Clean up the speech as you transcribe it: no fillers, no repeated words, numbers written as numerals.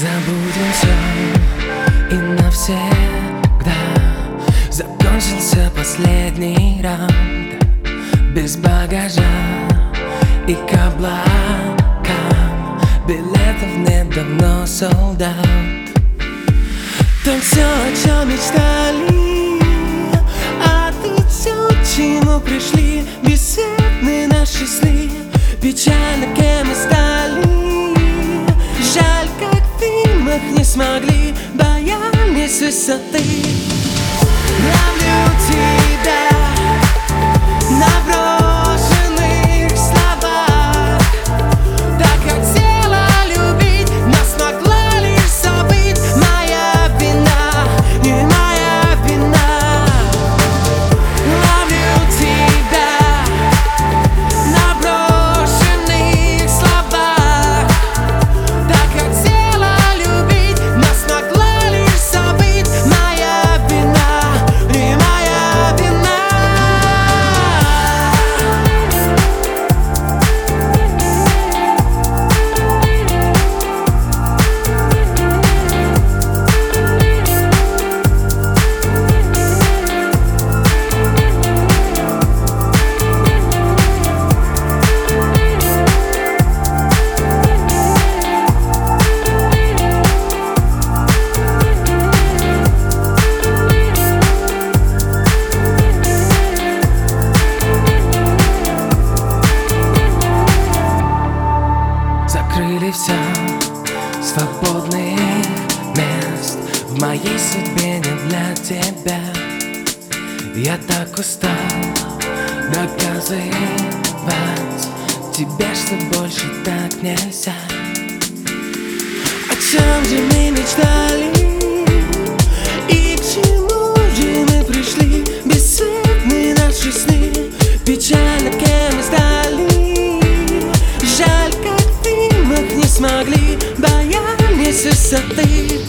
Забудем все и навсегда. Закончился последний раунд. Без багажа и к облакам билетов нет давно sold out. Там все, о чем мечтали, а тут все, к чему пришли. Бесцветны наши сны, печально кем мы стали. Жаль, как в фильмах не смогли, боялись высоты. Ловлю тебя на брошенных словах. Так хотела любить, но смогла лишь забыть. Моя вина, не моя вина. Ловлю тебя на брошенных словах. Так хотела любить, но смогла лишь забыть. Моя вина, не моя вина. Закрыли все свободных мест. В моей судьбе нет для тебя. Я так устал доказывать тебе, что больше так нельзя. О чем же мы мечтали и к чему же мы пришли? Бесцветны наши сны, печально кем мы стали. Жаль, как в фильмах не смогли, боялись высоты.